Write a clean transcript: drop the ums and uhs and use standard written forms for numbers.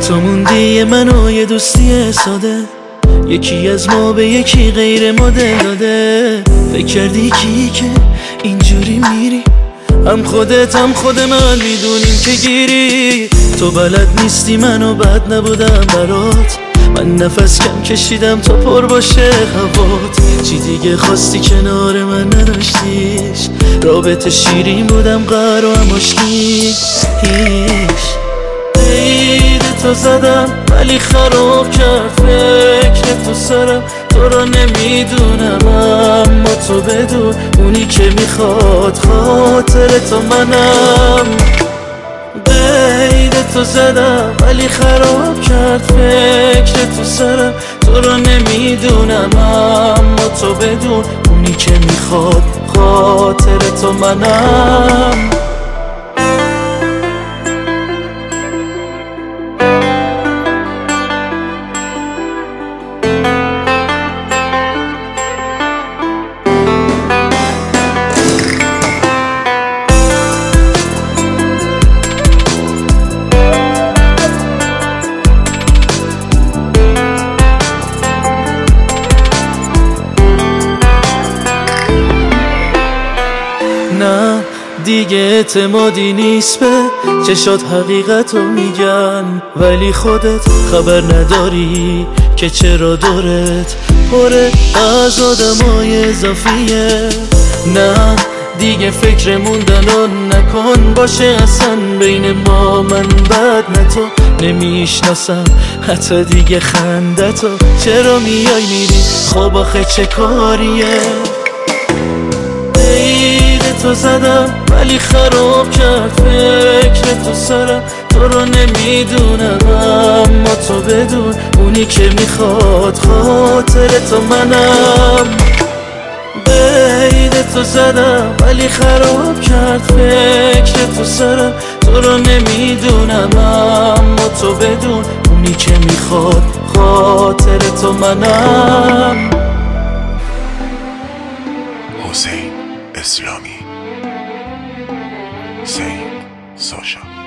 تو موندی من و یه دوستی ساده، یکی از ما به یکی غیر مدل داده. فکر کردی که اینجوری میری، هم خودت هم خود من میدونیم که گیری. تو بلد نیستی منو بد نبودم برات، من نفس کم کشیدم تا پر باشه هوات. چی دیگه خواستی کنار من نداشتیش، رابطه شیرین بودم قهر و هم آشتی. هیچ عید تو زدم ولی خراب کرد فکر تو سرم. تو رو نمیدونم اما تو بدون، اونی که میخواد خاطر تو منم. قید تو زدم ولی خراب کرد فکر تو سرم. تو رو نمیدونم اما تو بدون، اونی که میخواد خاطر تو منم. نه دیگه اعتمادی نیست به چشات، حقیقتو میگن ولی خودت خبر نداری که چرا دورت پره از آدمای اضافیه. نه دیگه فکر موندن نکن، باشه اصلا بین ما من بد نه تو نمیشناسم حتی دیگه خندتو. چرا میای میری خب آخه چه کاریه؟ تو زدم ولی خراب کرد فکر تو سرم. تو رو نمیدونم اما تو بدون، اونی که میخواد خاطر تو منم. بید تو زدم ولی خراب کرد فکر تو سرم. تو رو نمیدونم اما تو بدون، اونی که میخواد خاطر تو منم. حسین اسلامی، سید ساشا.